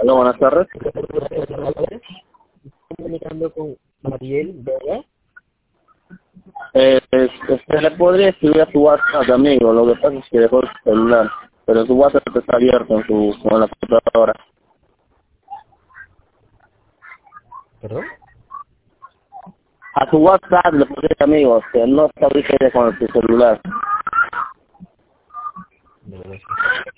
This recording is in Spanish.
Hola, buenas tardes. Comunicando con Mariel, ¿verdad? Usted le podría escribir a su WhatsApp, amigo. Lo que pasa es que dejó el celular, pero su WhatsApp está abierto con la computadora. ¿Perdón? A su WhatsApp le podría, amigo, que no está ahorita con su celular. No, gracias.